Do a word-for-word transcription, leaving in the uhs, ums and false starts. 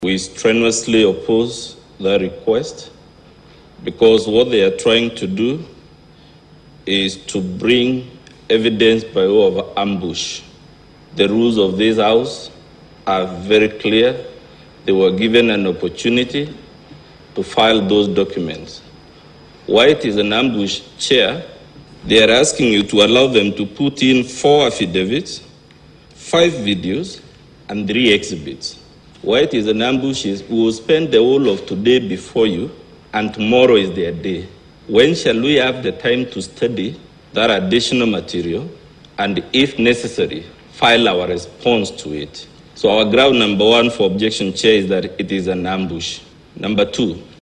We strenuously oppose that request because what they are trying to do is to bring evidence by way of ambush. The rules of this House are very clear. They were given an opportunity to file those documents. Why it is an ambush, Chair? They are asking you to allow them to put in four affidavits, five videos, and three exhibits. Why it is an ambush is we will spend the whole of today before you, and tomorrow is their day. When shall we have the time to study that additional material and, if necessary, file our response to it? So our ground number one for objection, Chair, is that it is an ambush. Number two,